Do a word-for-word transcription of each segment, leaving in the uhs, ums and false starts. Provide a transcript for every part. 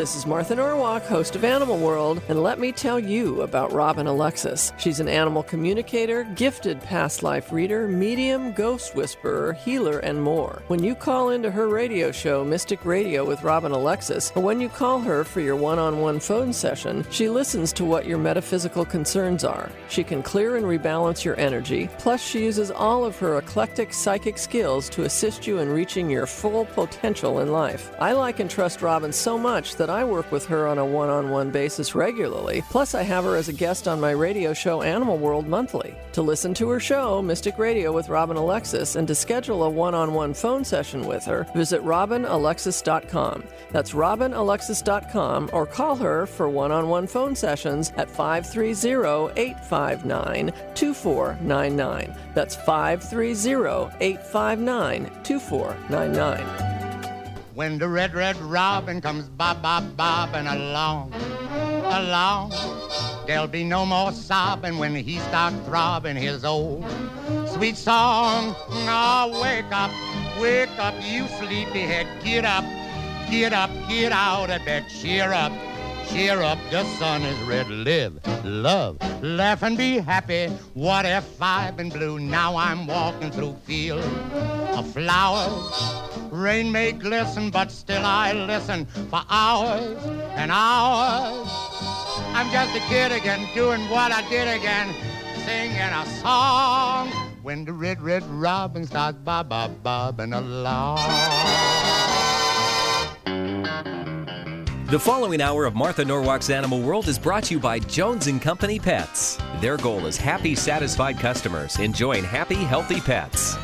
This is Martha Norwalk, host of Animal World, and let me tell you about Robin Alexis. She's an animal communicator, gifted past life reader, medium, ghost whisperer, healer, and more. When you call into her radio show, Mystic Radio with Robin Alexis, or when you call her for your one-on-one phone session, she listens to what your metaphysical concerns are. She can clear and rebalance your energy, plus she uses all of her eclectic psychic skills to assist you in reaching your full potential in life. I like and trust Robin so much that I work with her on a one-on-one basis regularly. Plus, I have her as a guest on my radio show Animal World Monthly. To listen to her show, Mystic Radio with Robin Alexis, and to schedule a one-on-one phone session with her, visit robin alexis dot com. That's robin alexis dot com, or call her for one-on-one phone sessions at five three zero, eight five nine, two four nine nine. That's five three zero, eight five nine, two four nine nine. When the red, red robin comes bob, bob, bobbing along, along, there'll be no more sobbing when he starts throbbing his old sweet song. Oh, wake up, wake up, you sleepyhead, get up, get up, get out of bed, cheer up, cheer up, the sun is red, live, love, laugh and be happy. What if I've been blue? Now I'm walking through fields of flowers. Rain may glisten, but still I listen for hours and hours. I'm just a kid again, doing what I did again, singing a song. When the red, red robin starts bob, bob, bobbing along. The following hour of Martha Norwalk's Animal World is brought to you by Jones and Company Pets. Their goal is happy, satisfied customers enjoying happy, healthy pets.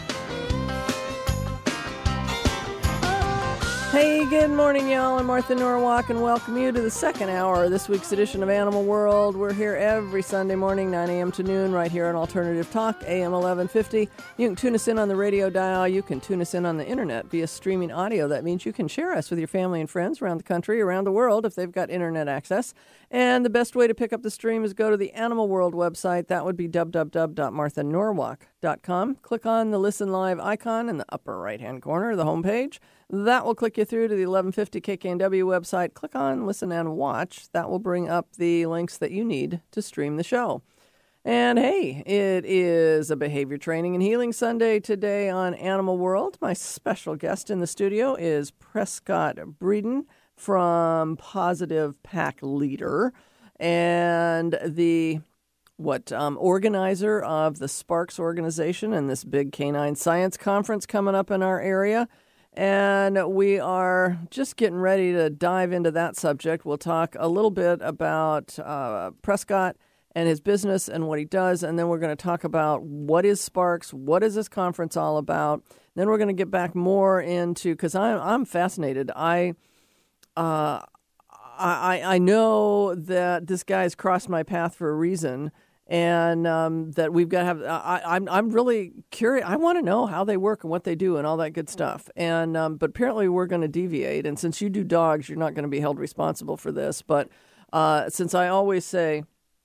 Hey, good morning, y'all. I'm Martha Norwalk, and welcome you to the second hour of this week's edition of Animal World. We're here every Sunday morning, nine a.m. to noon, right here on Alternative Talk, A M eleven fifty. You can tune us in on the radio dial. You can tune us in on the internet via streaming audio. That means you can share us with your family and friends around the country, around the world, if they've got internet access. And the best way to pick up the stream is go to the Animal World website. That would be w w w dot martha norwalk dot com. Click on the Listen Live icon in the upper right-hand corner of the homepage. That will click you through to the eleven fifty K K N W website. Click on Listen and Watch. That will bring up the links that you need to stream the show. And hey, it is a Behavior Training and Healing Sunday today on Animal World. My special guest in the studio is Prescott Breeden from Positive Pack Leader and the what um, organizer of the Sparks organization and this big canine science conference coming up in our area. And we are just getting ready to dive into that subject. We'll talk a little bit about uh, Prescott and his business and what he does, and then we're going to talk about what is Sparks, what is this conference all about. Then we're going to get back more into, because I'm I'm fascinated. I uh I I know that this guy's crossed my path for a reason. And um, that we've got to have, I, I'm I'm really curious. I want to know how they work and what they do and all that good stuff. And um, but apparently we're going to deviate. And since you do dogs, you're not going to be held responsible for this. But uh, since I always say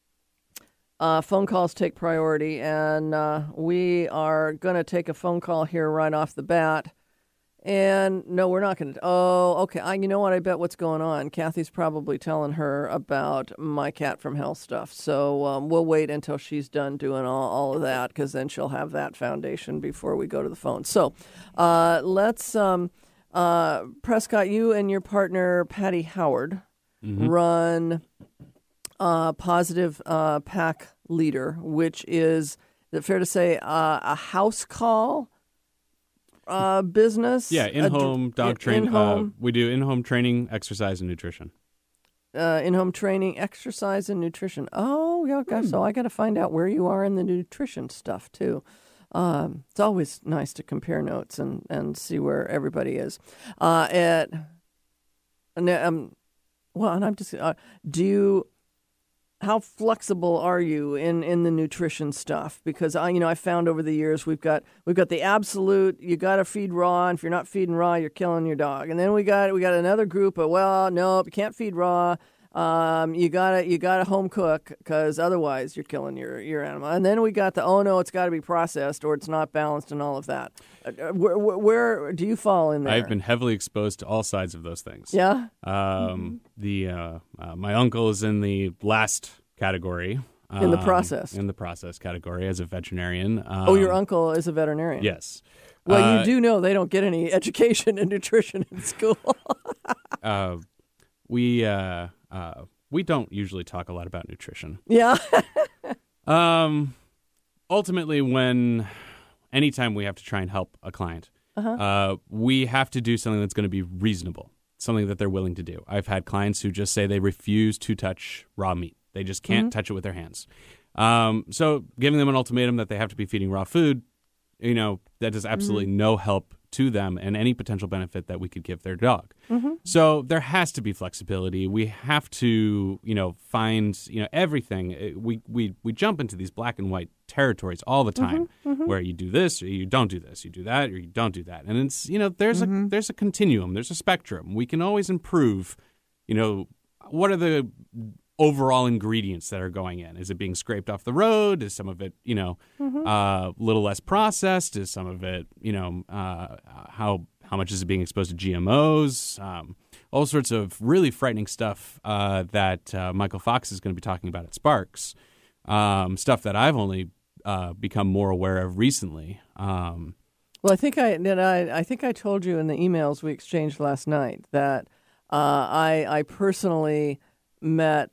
uh, phone calls take priority, and uh, we are going to take a phone call here right off the bat. And no, we're not going to. Oh, okay. I, you know what? I bet what's going on. Kathy's probably telling her about my cat from hell stuff. So um, we'll wait until she's done doing all, all of that, because then she'll have that foundation before we go to the phone. So uh, let's, um, uh, Prescott, you and your partner, Patty Howard, mm-hmm. run uh, Positive uh, Pack Leader, which is, is it fair to say, uh, a house call Uh, business? Yeah, in-home uh, dog training. In-home. Uh, we do in-home training, exercise, and nutrition. Uh, in-home training, exercise, and nutrition. Oh, yeah, gosh, hmm. so I got to find out where you are in the nutrition stuff, too. Um, it's always nice to compare notes and, and see where everybody is. Uh, at, um, well, and I'm just, uh, do you... How flexible are you in, in the nutrition stuff? Because I, you know, I found over the years we've got we've got the absolute. You got to feed raw, and if you're not feeding raw, you're killing your dog. And then we got we got another group of well, no, you can't feed raw. Um, you gotta you gotta home cook because otherwise you're killing your, your animal. And then we got the oh no, it's got to be processed or it's not balanced and all of that. Uh, where, where, where do you fall in there? I've been heavily exposed to all sides of those things. Yeah. Um, mm-hmm. the uh, uh, my uncle is in the last category. Um, in the process. In the process category as a veterinarian. Um, oh, your uncle is a veterinarian. Yes. Well, uh, you do know they don't get any education in nutrition in school. uh, we. Uh, Uh, we don't usually talk a lot about nutrition. Yeah. um, ultimately, when anytime we have to try and help a client, uh-huh. uh, we have to do something that's going to be reasonable, something that they're willing to do. I've had clients who just say they refuse to touch raw meat. They just can't mm-hmm. touch it with their hands. Um, so giving them an ultimatum that they have to be feeding raw food, you know, that does absolutely mm-hmm. no help to them and any potential benefit that we could give their dog. Mm-hmm. So there has to be flexibility. We have to, you know, find, you know, everything. We we we jump into these black and white territories all the time mm-hmm. Mm-hmm. where you do this or you don't do this, you do that or you don't do that. And it's, you know, there's mm-hmm. a there's a continuum, there's a spectrum. We can always improve, you know, what are the overall ingredients that are going in? Is it being scraped off the road? Is some of it, you know, a mm-hmm. uh, little less processed? Is some of it, you know, uh, how how much is it being exposed to G M Os? Um, all sorts of really frightening stuff uh, that uh, Michael Fox is going to be talking about at Sparks. Um, stuff that I've only uh, become more aware of recently. Um, well, I think I did. I I think I told you in the emails we exchanged last night that uh, I I personally met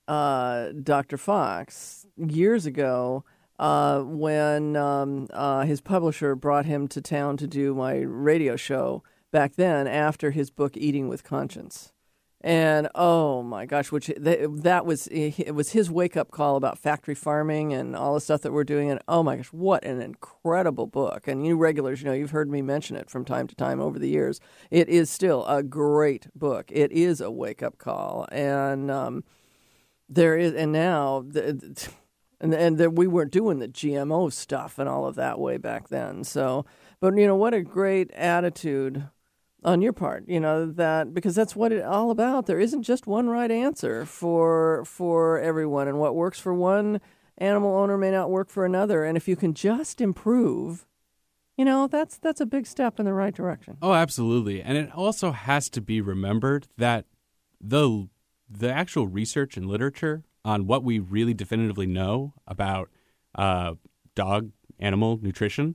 Uh, Doctor Fox years ago uh, when um, uh, his publisher brought him to town to do my radio show back then after his book Eating with Conscience. And oh my gosh, which th- that was it was his wake up call about factory farming and all the stuff that we're doing. And oh my gosh, what an incredible book! And you regulars, you know, you've heard me mention it from time to time over the years. It is still a great book. It is a wake up call, and um, there is, and now, the, and and the, we weren't doing the G M O stuff and all of that way back then. So, but you know, what a great attitude on your part, you know, that because that's what it's all about. There isn't just one right answer for for everyone, and what works for one animal owner may not work for another. And if you can just improve, you know, that's that's a big step in the right direction. Oh, absolutely. And it also has to be remembered that the the actual research and literature on what we really definitively know about uh, dog animal nutrition,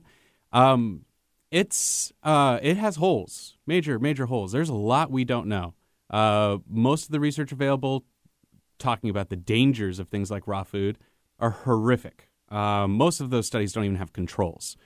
um, it's uh, it has holes, major major holes. There's a lot we don't know. Uh, most of the research available talking about the dangers of things like raw food are horrific. Uh, most of those studies don't even have controls.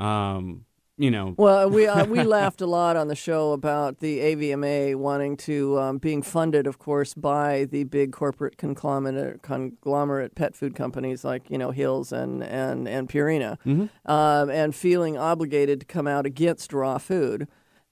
Um, you know. Well, we uh, we laughed a lot on the show about the A V M A wanting to um, being funded, of course, by the big corporate conglomerate conglomerate pet food companies like you know Hills and and and Purina, mm-hmm. um, and feeling obligated to come out against raw food,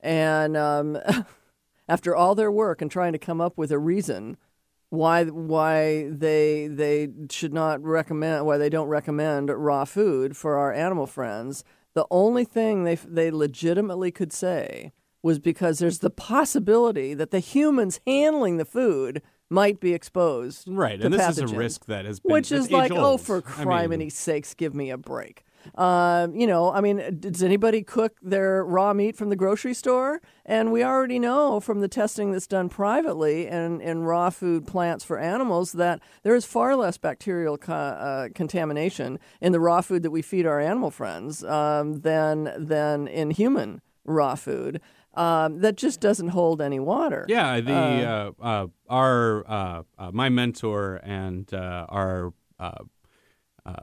and um, after all their work and trying to come up with a reason why why they they should not recommend why they don't recommend raw food for our animal friends. The only thing they they legitimately could say was because there's the possibility that the humans handling the food might be exposed. Right, to and this pathogens, is a risk that has been which is it's like, age-old. oh, for I criminy mean, sakes, give me a break. Um, you know, I mean, does anybody cook their raw meat from the grocery store? And we already know from the testing that's done privately and in raw food plants for animals that there is far less bacterial co- uh, contamination in the raw food that we feed our animal friends um, than than in human raw food. Um, that just doesn't hold any water. Yeah, the Uh, uh, uh, our uh, uh, my mentor and uh, our uh, uh,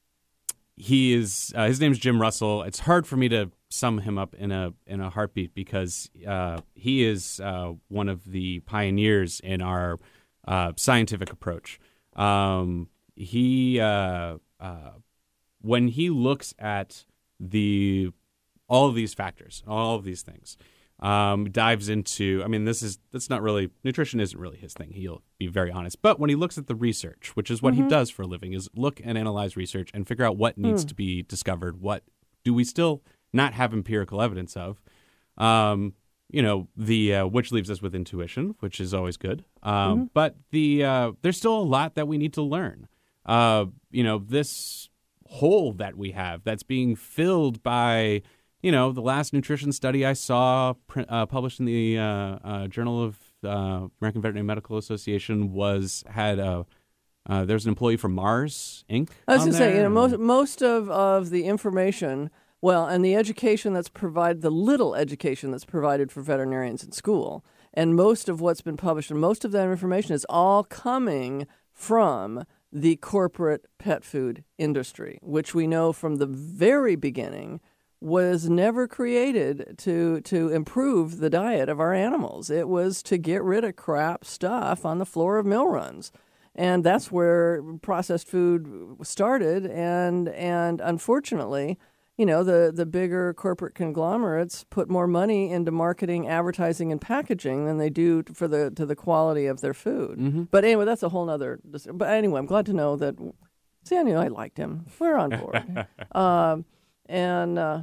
he is uh, his name's Jim Russell. It's hard for me to sum him up in a in a heartbeat because uh, he is uh, one of the pioneers in our uh, scientific approach. Um, he uh, uh, when he looks at the all of these factors, all of these things. Um, dives into, I mean, this is, that's not really, nutrition isn't really his thing. He'll be very honest. But when he looks at the research, which is what mm-hmm. he does for a living, is look and analyze research and figure out what needs mm. to be discovered. What do we still not have empirical evidence of? Um, you know, the uh, which leaves us with intuition, which is always good. Um, Mm-hmm. But the uh, there's still a lot that we need to learn. Uh, you know, this hole that we have that's being filled by, you know, the last nutrition study I saw print, uh, published in the uh, uh, Journal of uh, American Veterinary Medical Association was had a uh, there's an employee from Mars Incorporated. I was on going to say, you know, there. most most of, of the information, well, and the education that's provided, the little education that's provided for veterinarians in school, and most of what's been published, and most of that information is all coming from the corporate pet food industry, which we know from the very beginning was never created to to improve the diet of our animals. It was to get rid of crap stuff on the floor of mill runs. And that's where processed food started. And and unfortunately, you know, the, the bigger corporate conglomerates put more money into marketing, advertising, and packaging than they do for the to the quality of their food. Mm-hmm. But anyway, that's a whole other. But anyway, I'm glad to know that. See, I knew I liked him. We're on board. um, and uh,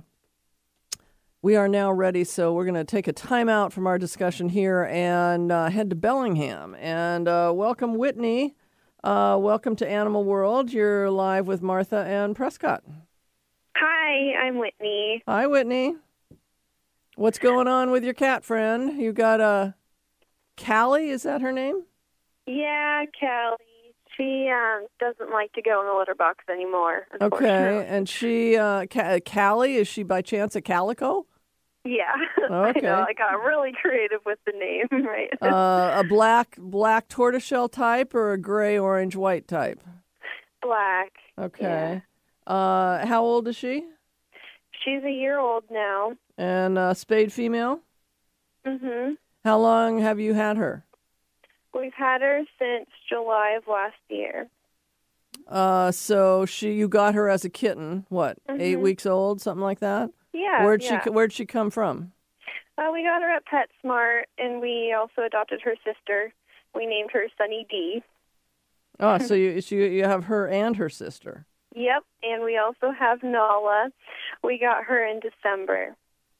we are now ready, so we're going to take a time out from our discussion here and uh, head to Bellingham. And uh, welcome, Whitney. Uh, welcome to Animal World. You're live with Martha and Prescott. Hi, I'm Whitney. Hi, Whitney. What's going on with your cat friend? You got a Callie, is that her name? Yeah, Callie. She um, doesn't like to go in the litter box anymore. Okay, and she, uh, Ca- Callie, is she by chance a calico? Yeah. Okay. I know. I got really creative with the name, right? uh, a black black tortoiseshell type or a gray orange white type? Black. Okay. Yeah. Uh, how old is she? She's a year old now. And uh, spayed female? Mm-hmm. How long have you had her? We've had her since July of last year. Uh, so she, you got her as a kitten, what, Mm-hmm. eight weeks old, something like that? Yeah. Where'd yeah. she Where'd she come from? Uh, we got her at PetSmart, and we also adopted her sister. We named her Sunny D. Oh, so you so you you have her and her sister. Yep, and we also have Nala. We got her in December.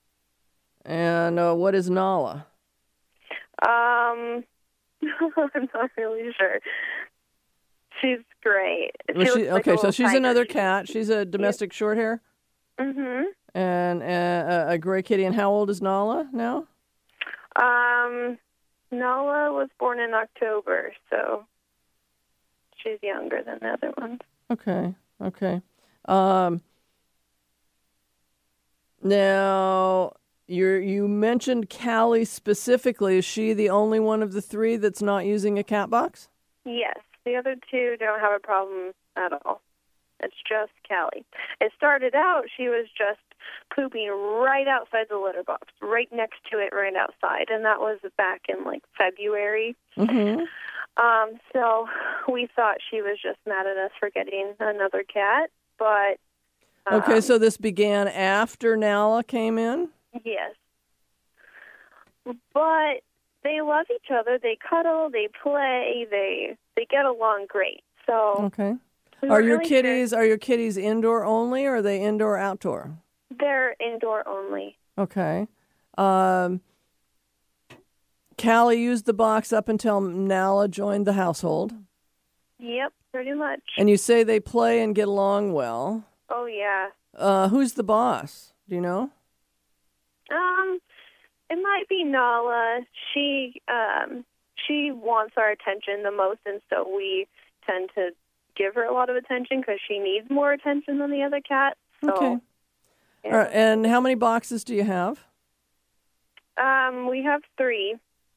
And uh, what is Nala? Um, I'm not really sure. She's great. Was She she, looks like okay, a so little she's tiger. another cat. She's a domestic shorthair Mm-hmm. and uh, a gray kitty. And how old is Nala now? Um, Nala was born in October, so she's younger than the other ones. Okay, okay. Um, now, you you mentioned Callie specifically. Is she the only one of the three that's not using a cat box? Yes, the other two don't have a problem at all. It's just Callie. It started out, she was just pooping right outside the litter box, right next to it, right outside, and that was back in, like, February. Mm-hmm. Um, so we thought she was just mad at us for getting another cat, but... Um, Okay, so this began after Nala came in? Yes. But they love each other. They cuddle, they play, they they get along great. So Okay. we Are were your really kitties are your kitties indoor only, or are they indoor outdoor? sure they're indoor only. Okay. Um, Callie used the box up until Nala joined the household. Yep, pretty much. And you say they play and get along well. Oh yeah. Uh, who's the boss? Do you know? Um, it might be Nala. She um she wants our attention the most, and so we tend to give her a lot of attention because she needs more attention than the other cats. So, Okay. yeah. All right, and how many boxes do you have? Um, we have three.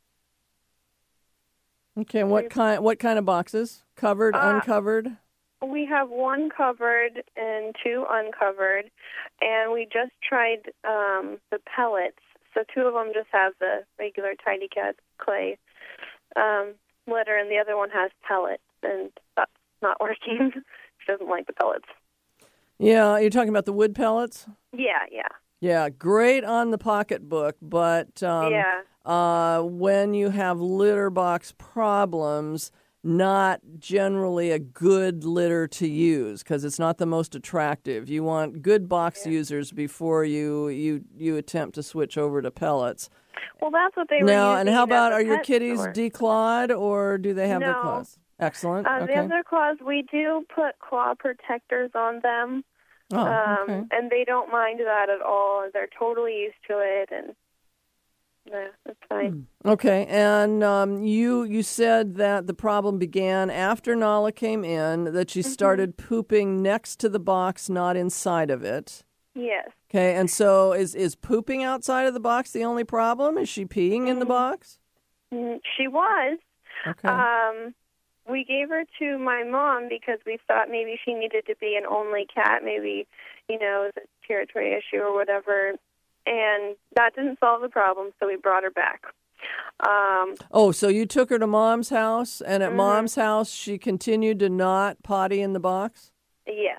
Okay, and what kind what kind of boxes? Covered, Uh, uncovered? We have one covered and two uncovered, and we just tried um, the pellets. So two of them just have the regular Tidy Cat clay um, litter, and the other one has pellets, and that's not working. She doesn't like the pellets. Yeah, you're talking about the wood pellets? Yeah, yeah. Yeah, great on the pocketbook, but um, Yeah. uh, when you have litter box problems, not generally a good litter to use because it's not the most attractive. You want good box Yeah. users before you, you, you attempt to switch over to pellets. Well, that's what they were Now, using and how at about, the are your pet kitties store. declawed, or do they have their No. claws? Excellent. Uh, okay. They have their claws. We do put claw protectors on them, oh, um, okay. and they don't mind that at all. They're totally used to it, and yeah, it's fine. Okay, and um, you you said that the problem began after Nala came in, that she Mm-hmm. started pooping next to the box, not inside of it. Yes. Okay, and so is is pooping outside of the box the only problem? Is she peeing in the box? Mm, She was. Okay. Um, we gave her to my mom because we thought maybe she needed to be an only cat, maybe, you know, it was a territory issue or whatever. And that didn't solve the problem, so we brought her back. Um, oh, so you took her to Mom's house, and at Mhm. Mom's house she continued to not potty in the box? yes.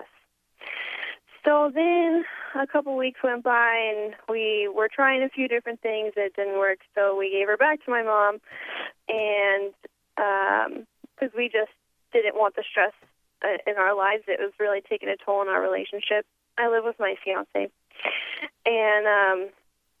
So then a couple weeks went by, and we were trying a few different things that didn't work, so we gave her back to my mom, and because we just didn't want the stress uh, in our lives. It was really taking a toll on our relationship. I live with my fiance, and um,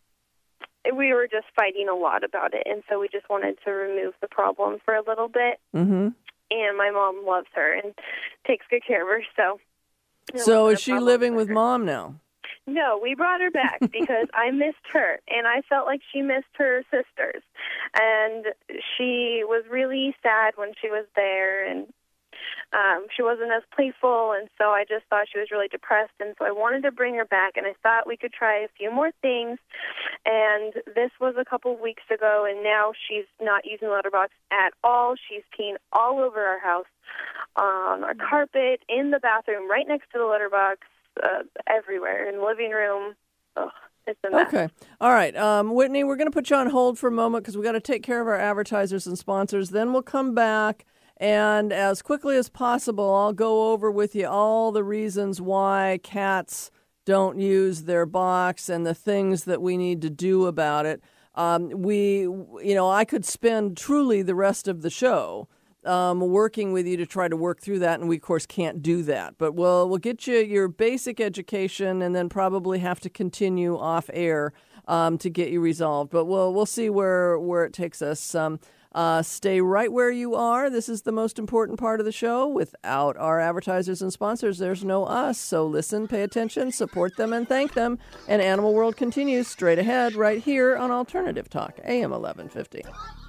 we were just fighting a lot about it, and so we just wanted to remove the problem for a little bit. Mm-hmm. And my mom loves her and takes good care of her, so... it So wasn't is a she problem living for with her. Mom now? No, we brought her back because I missed her, and I felt like she missed her sisters. And she was really sad when she was there, and um, she wasn't as playful, and so I just thought she was really depressed, and so I wanted to bring her back, and I thought we could try a few more things. And this was a couple of weeks ago, and now she's not using the litter box at all. She's peeing all over our house, on our carpet, in the bathroom, right next to the litter box. Uh, everywhere, in the living room. Ugh, it's a mess. Okay. All right. Um, Whitney, we're going to put you on hold for a moment because we got to take care of our advertisers and sponsors. Then we'll come back, and as quickly as possible, I'll go over with you all the reasons why cats don't use their box and the things that we need to do about it. Um, we, you know, I could spend truly the rest of the show Um, working with you to try to work through that, and we, of course, can't do that. But we'll, we'll get you your basic education and then probably have to continue off air um, to get you resolved. But we'll we'll see where, where it takes us. Um, uh, stay right where you are. This is the most important part of the show. Without our advertisers and sponsors, there's no us. So listen, pay attention, support them, and thank them. And Animal World continues straight ahead right here on Alternative Talk, A M eleven fifty.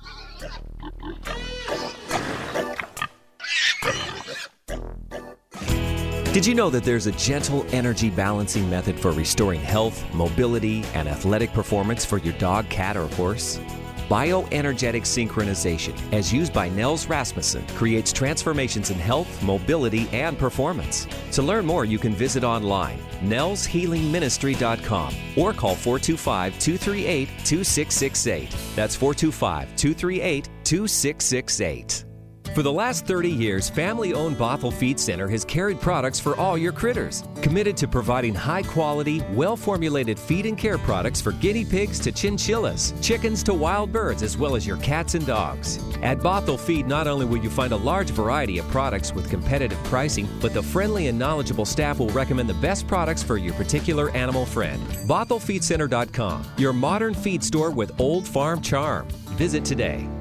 Did you know that there's a gentle energy balancing method for restoring health, mobility, and athletic performance for your dog, cat, or horse? Bioenergetic synchronization, as used by Nels Rasmussen, creates transformations in health, mobility, and performance. To learn more, you can visit online, nels healing ministry dot com, or call four two five, two three eight, two six six eight. That's four two five, two three eight, two six six eight. For the last thirty years, family-owned Bothell Feed Center has carried products for all your critters. Committed to providing high-quality, well-formulated feed and care products for guinea pigs to chinchillas, chickens to wild birds, as well as your cats and dogs. At Bothell Feed, not only will you find a large variety of products with competitive pricing, but the friendly and knowledgeable staff will recommend the best products for your particular animal friend. Bothell Feed Center dot com, your modern feed store with old farm charm. Visit today.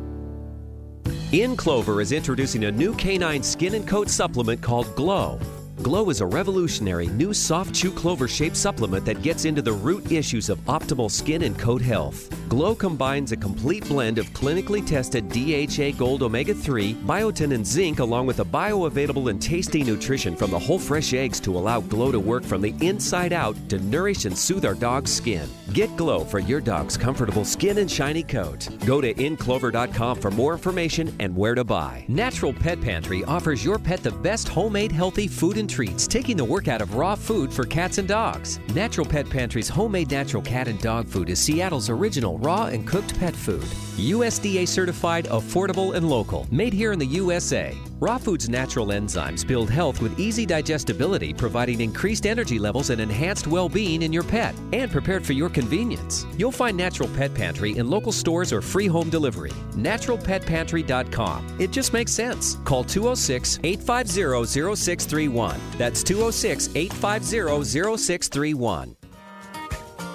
In Clover is introducing a new canine skin and coat supplement called Glow. Glow is a revolutionary new soft chew clover-shaped supplement that gets into the root issues of optimal skin and coat health. Glow combines a complete blend of clinically tested D H A Gold Omega three, biotin, and zinc, along with a bioavailable and tasty nutrition from the whole fresh eggs to allow Glow to work from the inside out to nourish and soothe our dog's skin. Get Glow for your dog's comfortable skin and shiny coat. Go to in clover dot com for more information and where to buy. Natural Pet Pantry offers your pet the best homemade healthy food and treats, taking the work out of raw food for cats and dogs. Natural Pet Pantry's homemade natural cat and dog food is Seattle's original raw and cooked pet food. U S D A certified, affordable, and local. Made here in the U S A. Raw Food's natural enzymes build health with easy digestibility, providing increased energy levels and enhanced well-being in your pet, and prepared for your convenience. You'll find Natural Pet Pantry in local stores or free home delivery. natural pet pantry dot com. It just makes sense. Call two oh six, eight five zero, zero six three one. That's two oh six, eight five zero, zero six three one.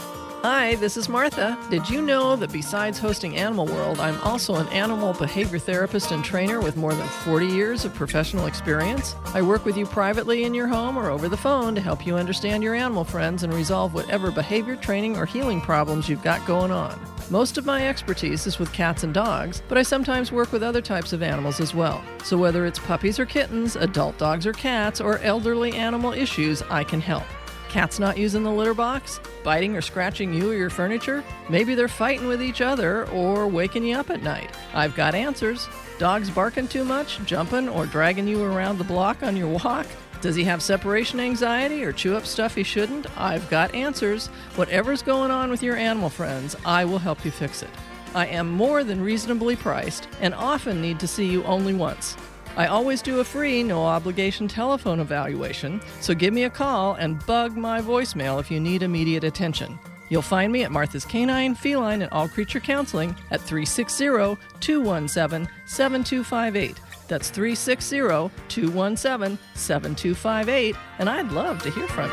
Hi, this is Martha. Did you know that besides hosting Animal World, I'm also an animal behavior therapist and trainer with more than forty years of professional experience? I work with you privately in your home or over the phone to help you understand your animal friends and resolve whatever behavior, training, or healing problems you've got going on. Most of my expertise is with cats and dogs, but I sometimes work with other types of animals as well. So whether it's puppies or kittens, adult dogs or cats, or elderly animal issues, I can help. Cats not using the litter box? Biting or scratching you or your furniture? Maybe they're fighting with each other or waking you up at night. I've got answers. Dogs barking too much, jumping, or dragging you around the block on your walk? Does he have separation anxiety or chew up stuff he shouldn't? I've got answers. Whatever's going on with your animal friends, I will help you fix it. I am more than reasonably priced and often need to see you only once. I always do a free, no-obligation telephone evaluation, so give me a call and bug my voicemail if you need immediate attention. You'll find me at Martha's Canine, Feline, and All Creature Counseling at three six zero, two one seven, seven two five eight. That's three six zero, two one seven, seven two five eight, and I'd love to hear from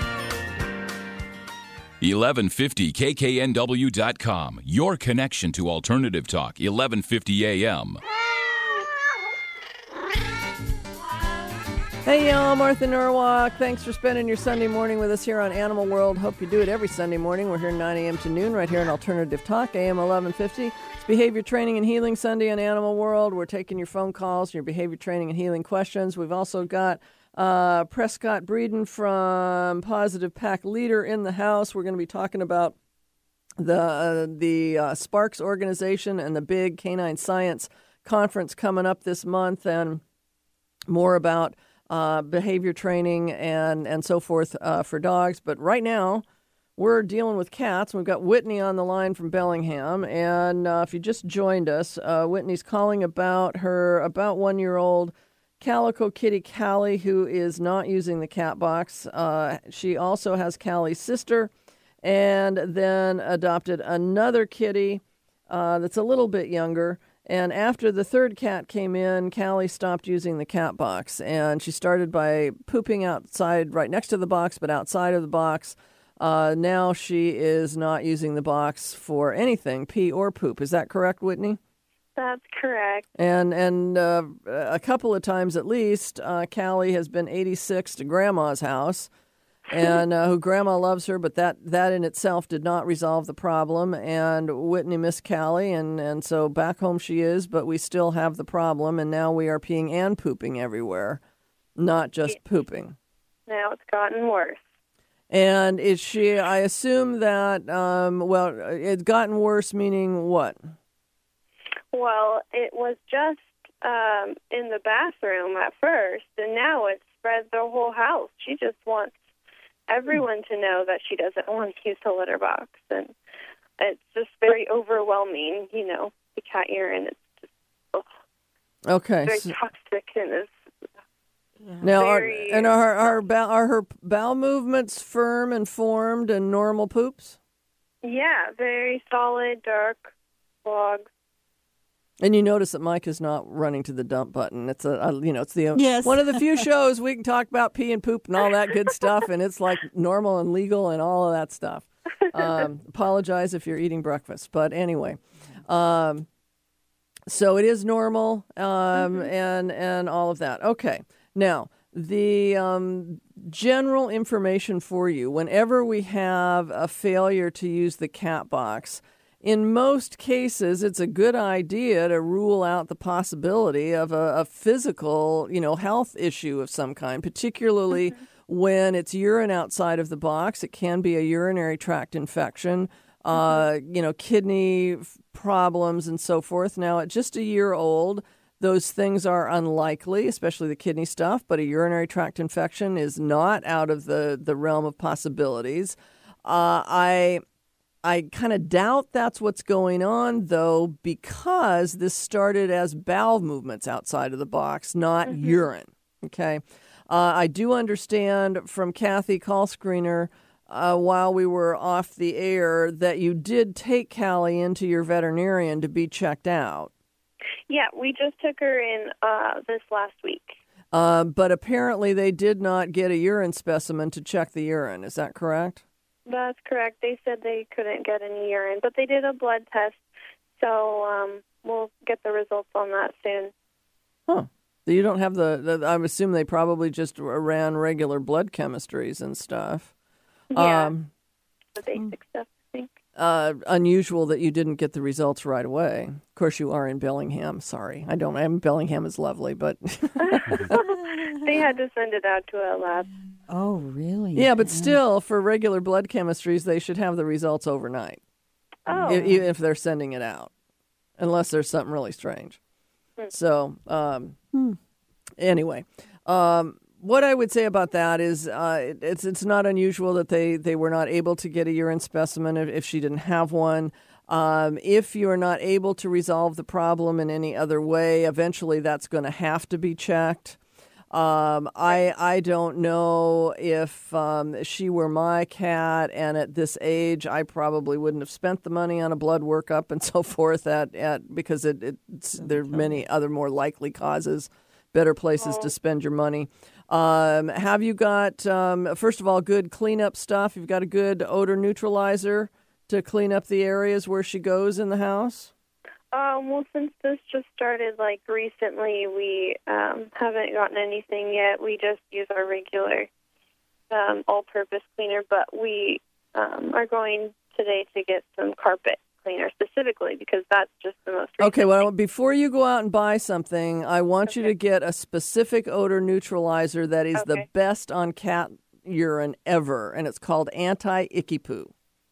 you. eleven fifty K K N W dot com, your connection to Alternative Talk, eleven fifty A M. Hey y'all, Martha Norwalk. Thanks for spending your Sunday morning with us here on Animal World. Hope you do it every Sunday morning. We're here nine a.m. to noon right here on Alternative Talk, A M eleven fifty. It's Behavior Training and Healing Sunday on Animal World. We're taking your phone calls, your behavior training and healing questions. We've also got uh, Prescott Breeden from Positive Pack Leader in the house. We're going to be talking about the, uh, the uh, Sparks organization and the big Canine Science Conference coming up this month, and more about Uh, behavior training and, and so forth uh, for dogs. But right now, we're dealing with cats. We've got Whitney on the line from Bellingham. And uh, if you just joined us, uh, Whitney's calling about her about one-year-old Calico Kitty Callie, who is not using the cat box. Uh, she also has Callie's sister and then adopted another kitty uh, that's a little bit younger. And after the third cat came in, Callie stopped using the cat box. And she started by pooping outside, right next to the box, but outside of the box. Uh, now she is not using the box for anything, pee or poop. Is that correct, Whitney? That's correct. And and uh, a couple of times at least, uh, Callie has been eighty-six to Grandma's house. And uh, who Grandma loves her, but that, that in itself did not resolve the problem. And Whitney missed Callie, and, and so back home she is, but we still have the problem, and now we are peeing and pooping everywhere, not just pooping. Now it's gotten worse. And is she, I assume that, um, well, it's gotten worse, meaning what? Well, it was just um, in the bathroom at first, and now it's spread the whole house. She just wants everyone to know that she doesn't want to use the litter box, and it's just very overwhelming. You know, the cat urine, it's just ugh, okay, very so, toxic, and it's now very, are, and are are, bowel, are her bowel movements firm and formed and normal poops? Yeah, very solid, dark clogs. And you notice that Mike is not running to the dump button. It's a, a you know, it's the yes. one of the few shows we can talk about pee and poop and all that good stuff, and it's like normal and legal and all of that stuff. Um, apologize if you're eating breakfast, but anyway, um, so it is normal, um, mm-hmm. and and all of that. Okay, now the um, general information for you: whenever we have a failure to use the cat box. In most cases, it's a good idea to rule out the possibility of a, a physical, you know, health issue of some kind, particularly mm-hmm. when it's urine outside of the box. It can be a urinary tract infection, mm-hmm. uh, you know, kidney f- problems and so forth. Now, at just a year old, those things are unlikely, especially the kidney stuff, but a urinary tract infection is not out of the, the realm of possibilities. Uh, I... I kind of doubt that's what's going on, though, because this started as bowel movements outside of the box, not mm-hmm. urine. Okay. Uh, I do understand from Kathy Call Screener uh, while we were off the air that you did take Callie into your veterinarian to be checked out. Yeah, we just took her in uh, this last week. Uh, but apparently they did not get a urine specimen to check the urine. Is that correct? That's correct. They said they couldn't get any urine, but they did a blood test, so um, we'll get the results on that soon. Huh. You don't have the, the, I assume they probably just ran regular blood chemistries and stuff. Yeah, Um, the basic stuff, I think. uh, unusual that you didn't get the results right away. Of course, you are in Bellingham. Sorry. I don't, I Bellingham is lovely, but. They had to send it out to a lab. Oh, really? Yeah, but still, for regular blood chemistries, they should have the results overnight. Oh. E- even if they're sending it out, unless there's something really strange. Hmm. So, um, anyway, um, what I would say about that is uh, it, it's it's not unusual that they, they were not able to get a urine specimen if, if she didn't have one. Um, if you're not able to resolve the problem in any other way, eventually that's going to have to be checked. Um, I I don't know if um, she were my cat, and at this age, I probably wouldn't have spent the money on a blood workup and so forth. At, at because it, it's there are many other more likely causes, better places to spend your money. Um, have you got um, first of all good cleanup stuff? You've got a good odor neutralizer to clean up the areas where she goes in the house. Um, well, since this just started, like, recently, we um, haven't gotten anything yet. We just use our regular um, all-purpose cleaner, but we um, are going today to get some carpet cleaner specifically because that's just the most recent Okay, well, thing. before you go out and buy something, I want you Okay. to get a specific odor neutralizer that is the Okay. best on cat urine ever, and it's called Anti-Icky Poo.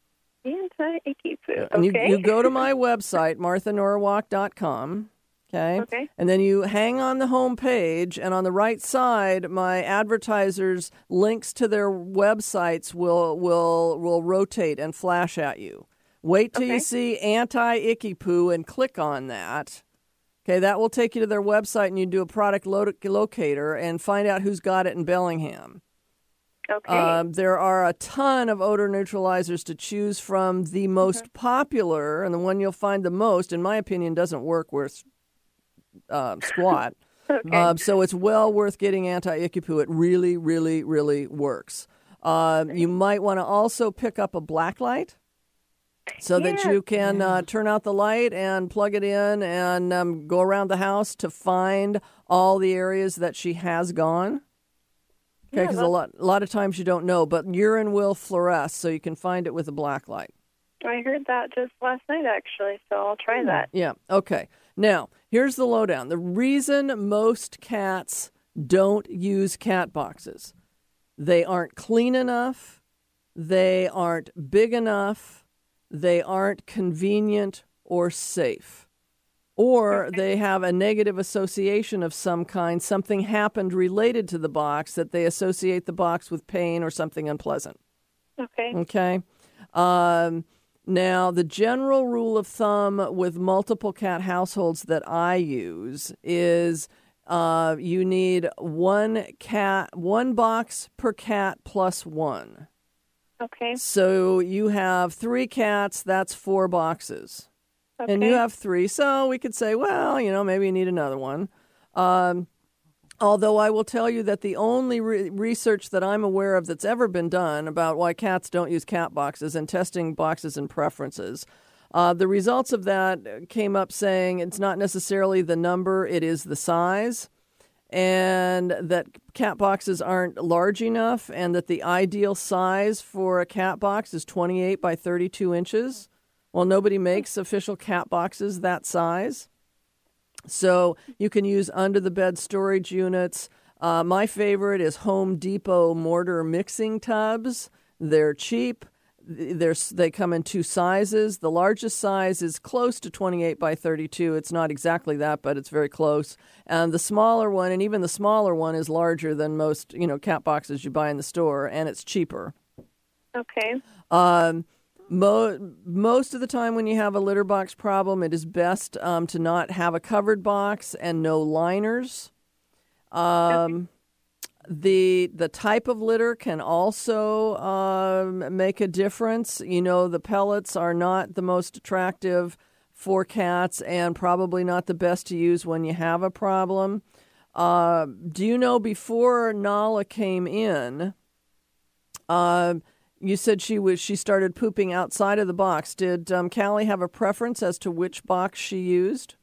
Anti-icky poo. And Okay. you, you go to my website, martha norwalk dot com, okay? Okay. And then you hang on the home page, and on the right side, my advertisers' links to their websites will will will rotate and flash at you. Wait till Okay. you see Anti-Icky Poo and click on that. Okay, that will take you to their website, and you do a product lo- locator and find out who's got it in Bellingham. Okay. Um, there are a ton of odor neutralizers to choose from. The most Mm-hmm. popular, and the one you'll find the most, in my opinion, doesn't work worth uh, squat. Okay. Um, so it's well worth getting Anti-Icky Poo. It really, really, really works. Um, you might want to also pick up a black light so that Yes. you can uh, turn out the light and plug it in and um, go around the house to find all the areas that she has gone. Okay, Yeah, because a that's- lot, a lot of times you don't know, but urine will fluoresce, so you can find it with a black light. I heard that just last night, actually, so I'll try that. Yeah, okay. Now, here's the lowdown. The reason most cats don't use cat boxes, they aren't clean enough, they aren't big enough, they aren't convenient or safe. Or they have a negative association of some kind. Something happened related to the box that they associate the box with pain or something unpleasant. Okay. Okay. Um, now, the general rule of thumb with multiple cat households that I use is uh, you need one cat, one box per cat plus one. Okay. So you have three cats, that's four boxes. Okay. And you have three, so we could say, well, you know, maybe you need another one. Um, although I will tell you that the only re- research that I'm aware of that's ever been done about why cats don't use cat boxes and testing boxes and preferences, uh, the results of that came up saying it's not necessarily the number, it is the size, and that cat boxes aren't large enough, and that the ideal size for a cat box is twenty-eight by thirty-two inches. Well, nobody makes official cat boxes that size. So you can use under-the-bed storage units. Uh, my favorite is Home Depot mortar mixing tubs. They're cheap. They're, they come in two sizes. The largest size is close to twenty-eight by thirty-two. It's not exactly that, but it's very close. And the smaller one, and even the smaller one, is larger than most, you know, cat boxes you buy in the store, and it's cheaper. Okay. Um, Mo- most of the time when you have a litter box problem, it is best um, to not have a covered box and no liners. Um, the the type of litter can also um, make a difference. You know, the pellets are not the most attractive for cats and probably not the best to use when you have a problem. Uh, do you know before Nala came in, uh, you said she was she started pooping outside of the box. Did um, Callie have a preference as to which box she used?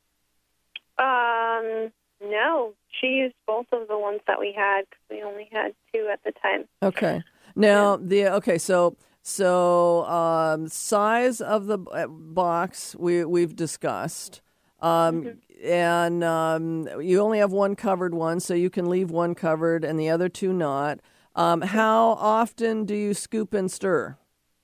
Um, no. She used both of the ones that we had because we only had two at the time. Okay. Now, the okay, so so um, size of the box we, we've discussed. Um, mm-hmm. And um, you only have one covered one, so you can leave one covered and the other two not. Um, how often do you scoop and stir?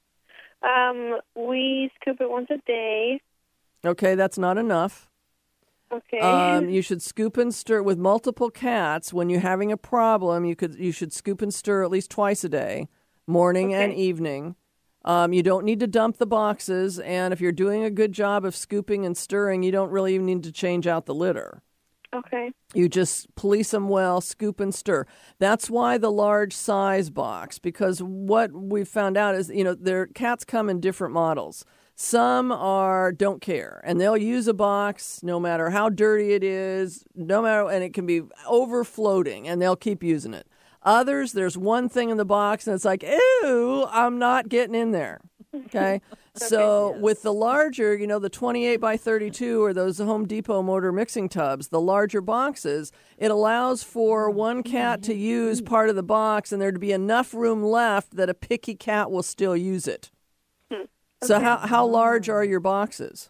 Um, we scoop it once a day. Okay, that's not enough. Okay. Um, you should scoop and stir with multiple cats. When you're having a problem, you could you should scoop and stir at least twice a day, morning okay. and evening. Um, you don't need to dump the boxes, and if you're doing a good job of scooping and stirring, you don't really even need to change out the litter. Okay. You just police them well, scoop and stir. That's why the large size box, because what we've found out is, you know, their cats come in different models. Some are don't care, and they'll use a box no matter how dirty it is, no matter, and it can be overfloating, and they'll keep using it. Others, there's one thing in the box, and it's like, ew, I'm not getting in there. Okay? So okay, yes. with the larger, you know, the twenty-eight by thirty-two or those Home Depot motor mixing tubs, the larger boxes, it allows for one cat to use part of the box and there to be enough room left that a picky cat will still use it. Hmm. Okay. So how how large are your boxes?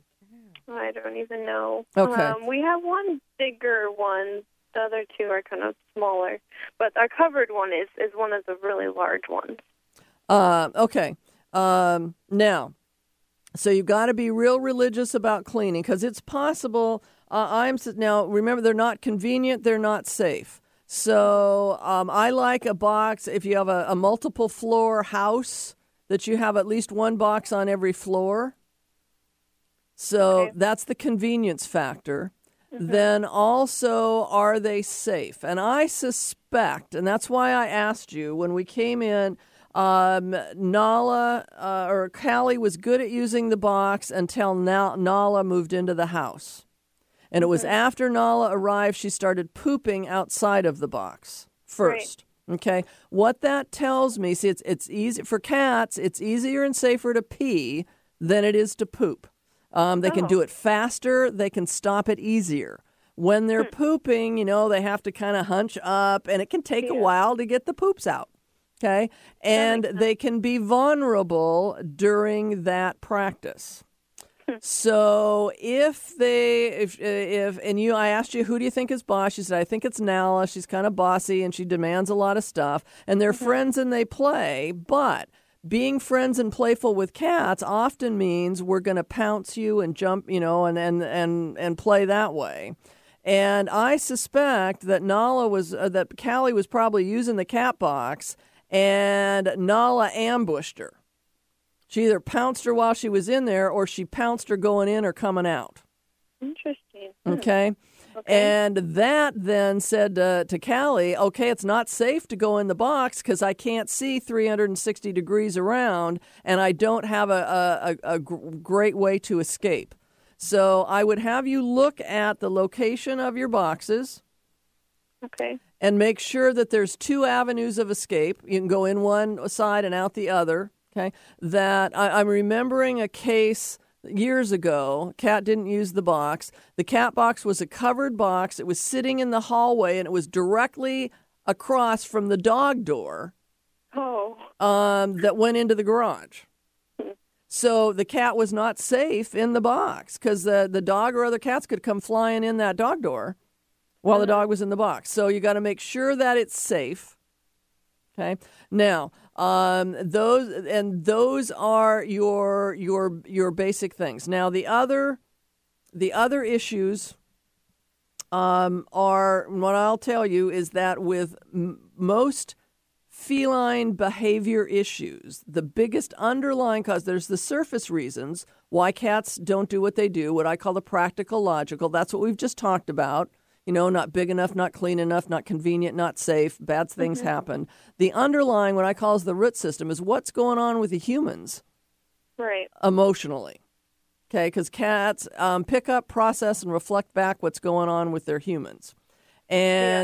I don't even know. Okay. Um, we have one bigger one. The other two are kind of smaller. But our covered one is, is one of the really large ones. Uh, okay. Um, now, so you've got to be real religious about cleaning because it's possible. Uh, I'm now, remember, they're not convenient. They're not safe. So um, I like a box. If you have a, a multiple floor house, that you have at least one box on every floor. So okay. that's the convenience factor. Mm-hmm. Then also, are they safe? And I suspect, and that's why I asked you when we came in, um, Nala uh, or Callie was good at using the box until Na- Nala moved into the house. And it was mm-hmm. after Nala arrived, she started pooping outside of the box first. Right. Okay. What that tells me, see, it's it's easy for cats. It's easier and safer to pee than it is to poop. Um, they oh. can do it faster. They can stop it easier. When they're hmm. pooping, you know, they have to kind of hunch up, and it can take yeah. a while to get the poops out. Okay, and they can be vulnerable during that practice. So if they, if, if, and you, I asked you, who do you think is boss? She said, I think it's Nala. She's kind of bossy and she demands a lot of stuff. And they're mm-hmm. friends and they play. But being friends and playful with cats often means we're going to pounce you and jump, you know, and, and, and, and play that way. And I suspect that Nala was, uh, that Callie was probably using the cat box and Nala ambushed her. She either pounced her while she was in there or she pounced her going in or coming out. Interesting. Okay. okay. And that then said uh, to Callie, okay, it's not safe to go in the box because I can't see three hundred sixty degrees around and I don't have a, a, a great way to escape. So I would have you look at the location of your boxes. Okay. And make sure that there's two avenues of escape. You can go in one side and out the other. Okay, that I, I'm remembering a case years ago. Cat didn't use the box. The cat box was a covered box. It was sitting in the hallway, and it was directly across from the dog door. Oh. Um, that went into the garage. So the cat was not safe in the box because the the dog or other cats could come flying in that dog door while the dog was in the box. So you got to make sure that it's safe. Okay. Now, um, those and those are your your your basic things. Now, the other the other issues um, are what I'll tell you is that with m- most feline behavior issues, the biggest underlying cause, there's the surface reasons why cats don't do what they do, what I call the practical logical. That's what we've just talked about. You know, not big enough, not clean enough, not convenient, not safe, bad things mm-hmm. happen. The underlying, what I call is the root system, is what's going on with the humans right. emotionally. Okay, because cats um, pick up, process, and reflect back what's going on with their humans. And yeah.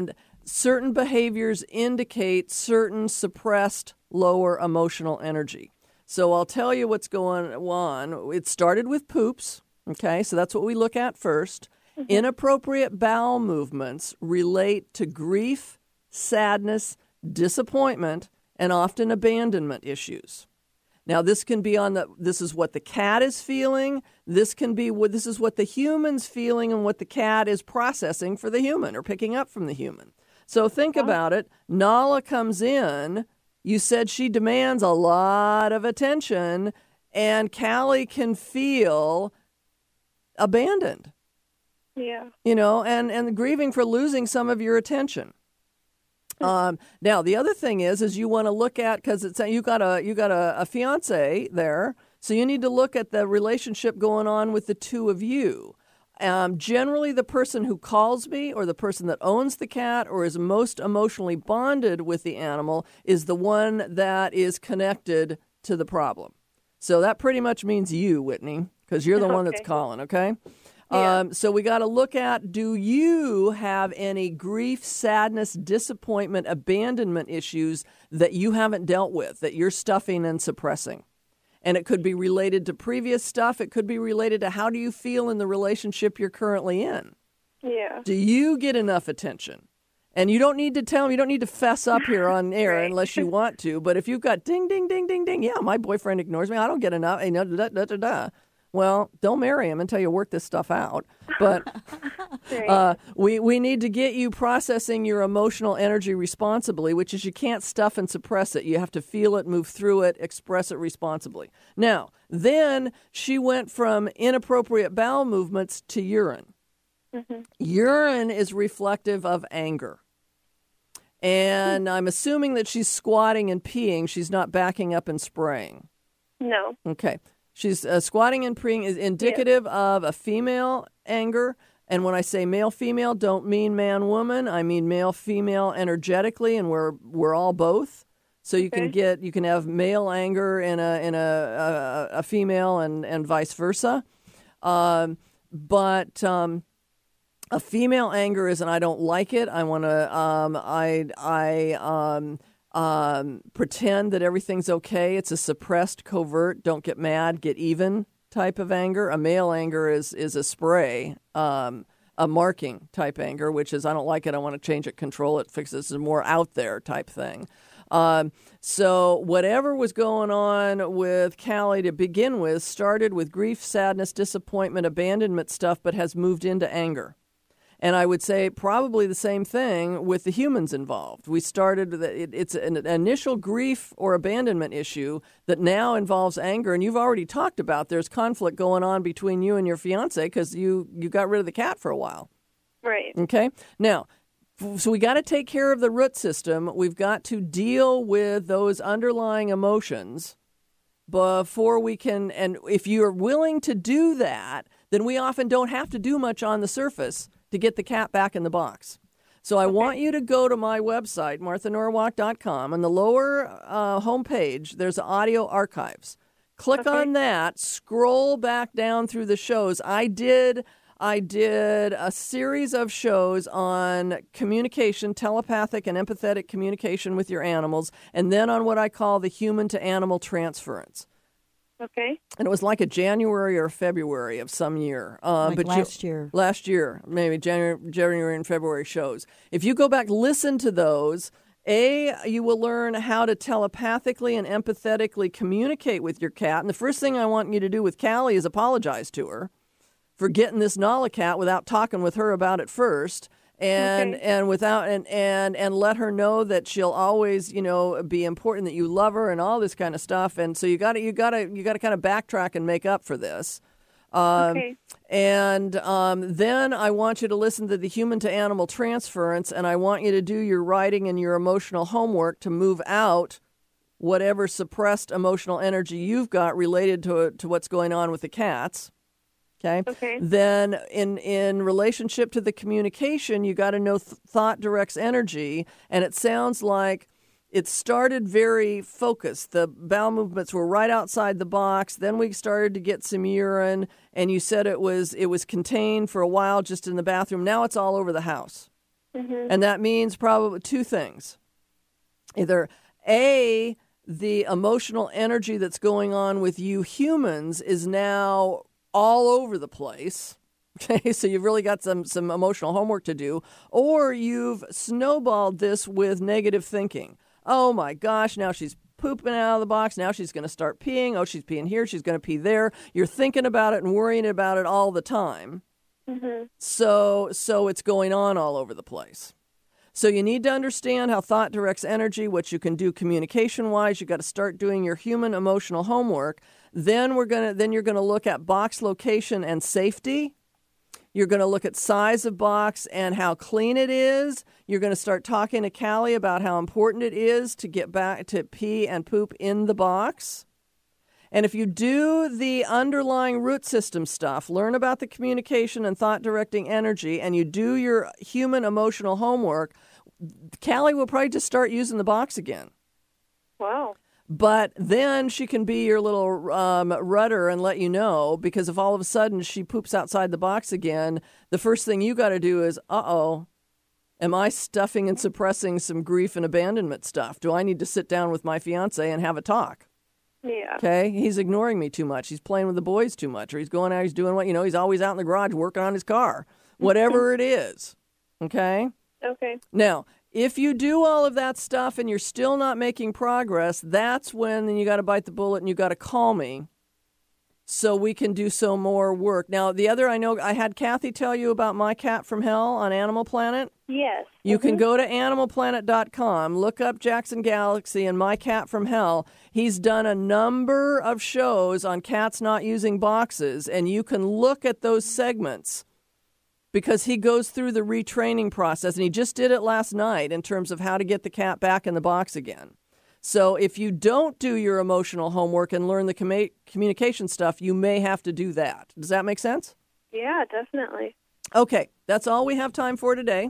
certain behaviors indicate certain suppressed lower emotional energy. So I'll tell you what's going on. It started with poops, okay? So that's what we look at first. Mm-hmm. Inappropriate bowel movements relate to grief, sadness, disappointment, and often abandonment issues. Now, this can be on the, this is what the cat is feeling. This can be what, this is what the human's feeling and what the cat is processing for the human or picking up from the human. So think about it. Nala comes in. You said she demands a lot of attention, and Callie can feel abandoned. Yeah. You know, and, and grieving for losing some of your attention. Um, now, the other thing is, is you want to look at, because it's you got a you got a, a fiance there, so you need to look at the relationship going on with the two of you. Um, generally, the person who calls me or the person that owns the cat or is most emotionally bonded with the animal is the one that is connected to the problem. So that pretty much means you, Whitney, because you're the okay. one that's calling, okay? Yeah. Um, so we got to look at, do you have any grief, sadness, disappointment, abandonment issues that you haven't dealt with, that you're stuffing and suppressing? And it could be related to previous stuff. It could be related to how do you feel in the relationship you're currently in. Yeah. Do you get enough attention? And you don't need to tell me, you don't need to fess up here on air right. unless you want to. But if you've got ding, ding, ding, ding, ding, yeah, my boyfriend ignores me. I don't get enough. Da, da, da, da, da. Well, don't marry him until you work this stuff out. But uh, we, we need to get you processing your emotional energy responsibly, which is you can't stuff and suppress it. You have to feel it, move through it, express it responsibly. Now, then she went from inappropriate bowel movements to urine. Mm-hmm. Urine is reflective of anger. And I'm assuming that she's squatting and peeing. She's not backing up and spraying. No. Okay. She's uh, squatting and preying is indicative yeah. of a female anger. And when I say male-female, don't mean man-woman. I mean male-female energetically, and we're we're all both. So you okay. can get you can have male anger in a in a a, a female and, and vice versa. Um, but um, a female anger is, and I don't like it. I want to um, I I um. Um, pretend that everything's okay. It's a suppressed, covert, don't get mad, get even type of anger. A male anger is is a spray, um, a marking type anger, which is I don't like it, I want to change it, control it, fix it. This is a more out there type thing. Um, so whatever was going on with Callie to begin with started with grief, sadness, disappointment, abandonment stuff, but has moved into anger. And I would say probably the same thing with the humans involved. We started, it's an initial grief or abandonment issue that now involves anger. And you've already talked about there's conflict going on between you and your fiance because you, you got rid of the cat for a while. Right. Okay. Now, so we got to take care of the root system. We've got to deal with those underlying emotions before we can. And if you're willing to do that, then we often don't have to do much on the surface to get the cat back in the box. So I okay. want you to go to my website, martha norwalk dot com. On the lower uh, homepage, there's audio archives. Click okay. on that, scroll back down through the shows. I did I did a series of shows on communication, telepathic and empathetic communication with your animals, and then on what I call the human-to-animal transference. Okay. And it was like a January or February of some year. Um, like but last you, year. Last year, maybe January, January and February shows. If you go back, listen to those, A, you will learn how to telepathically and empathetically communicate with your cat. And the first thing I want you to do with Callie is apologize to her for getting this Nala cat without talking with her about it first. And okay. and without and, and and let her know that she'll always, you know, be important, that you love her and all this kind of stuff. And so you got to you got to you got to kind of backtrack and make up for this. Um, okay. And um, then I want you to listen to the human to animal transference, and I want you to do your writing and your emotional homework to move out whatever suppressed emotional energy you've got related to to what's going on with the cats. Okay. Okay. Then in, in relationship to the communication, you got to know th- thought directs energy. And it sounds like it started very focused. The bowel movements were right outside the box. Then we started to get some urine. And you said it was it was contained for a while just in the bathroom. Now it's all over the house. Mm-hmm. And that means probably two things. Either A, the emotional energy that's going on with you humans is now all over the place. Okay, so you've really got some, some emotional homework to do. Or you've snowballed this with negative thinking. Oh my gosh, now she's pooping out of the box. Now she's going to start peeing. Oh, she's peeing here. She's going to pee there. You're thinking about it and worrying about it all the time. Mm-hmm. So, so it's going on all over the place. So you need to understand how thought directs energy, what you can do communication-wise. You got to start doing your human emotional homework. Then we're gonna, then you're going to look at box location and safety. You're going to look at size of box and how clean it is. You're going to start talking to Callie about how important it is to get back to pee and poop in the box. And if you do the underlying root system stuff, learn about the communication and thought directing energy, and you do your human emotional homework, Callie will probably just start using the box again. Wow. But then she can be your little um, rudder and let you know, because if all of a sudden she poops outside the box again, the first thing you got to do is, uh-oh, am I stuffing and suppressing some grief and abandonment stuff? Do I need to sit down with my fiance and have a talk? Yeah. Okay, he's ignoring me too much. He's playing with the boys too much, or he's going out, he's doing what, you know, he's always out in the garage working on his car, whatever it is. Okay? Okay. Now, if you do all of that stuff and you're still not making progress, that's when then you got to bite the bullet and you got to call me so we can do some more work. Now, the other, I know I had Kathy tell you about My Cat from Hell on Animal Planet. Yes. You mm-hmm. can go to animal planet dot com, look up Jackson Galaxy and My Cat from Hell. He's done a number of shows on cats not using boxes, and you can look at those segments because he goes through the retraining process, and he just did it last night in terms of how to get the cat back in the box again. So if you don't do your emotional homework and learn the com- communication stuff, you may have to do that. Does that make sense? Yeah, definitely. Okay, that's all we have time for today.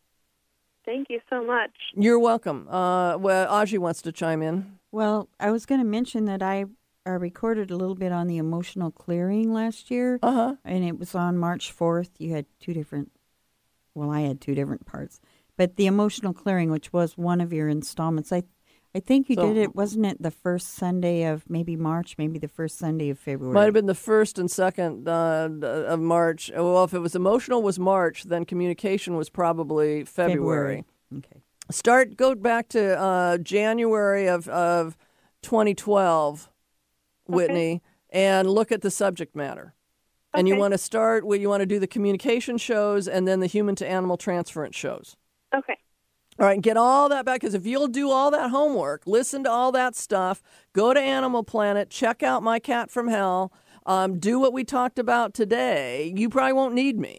Thank you so much. You're welcome. Uh, well, Audrey wants to chime in. Well, I was going to mention that I I recorded a little bit on the emotional clearing last year, Uh-huh. and it was on March fourth. You had two different, well, I had two different parts. But the emotional clearing, which was one of your installments, I I think you So- did it, wasn't it the first Sunday of maybe March, maybe the first Sunday of February? Might have been the first and second uh, of March. Well, if it was emotional was March, then communication was probably February. February. Okay. Start, go back to uh, January of, of twenty twelve, Whitney, and look at the subject matter. And you Okay. want to start where you want to do the communication shows and then the human to animal transference shows. Okay. All right, get all that back, because if you'll do all that homework, listen to all that stuff, go to Animal Planet, check out My Cat from Hell, um, do what we talked about today, you probably won't need me.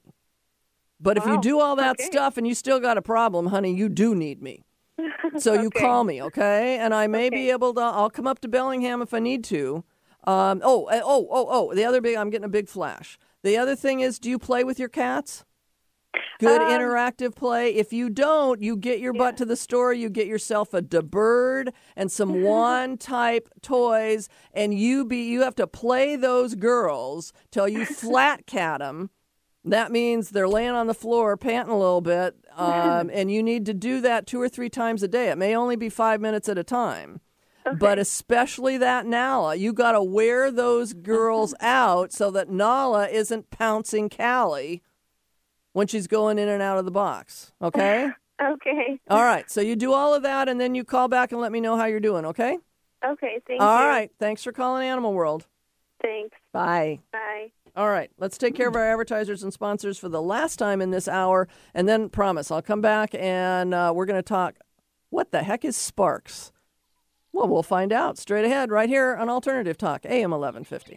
But if you Wow. do all that Okay. stuff and you still got a problem, honey, you do need me. So you Okay. call me, okay? And I may be Okay. able to, I'll come up to Bellingham if I need to. Um, oh, uh, oh, oh, oh, the other big, I'm getting a big flash. The other thing is, do you play with your cats? Good Um, interactive play. If you don't, you get your butt Yeah. to the store, you get yourself a da bird and some wand type toys, and you be you have to play those girls till you flat cat them. That means they're laying on the floor, panting a little bit, um, and you need to do that two or three times a day. It may only be five minutes at a time. But especially that Nala, you got to wear those girls out so that Nala isn't pouncing Callie when she's going in and out of the box. Okay? Okay. All right. So you do all of that, and then you call back and let me know how you're doing, okay? Okay, thank All you. right. Thanks for calling Animal World. Thanks. Bye. Bye. All right. Let's take care of our advertisers and sponsors for the last time in this hour, and then promise I'll come back and uh, we're going to talk, what the heck is Sparks? Well, we'll find out straight ahead right here on Alternative Talk, A M eleven fifty.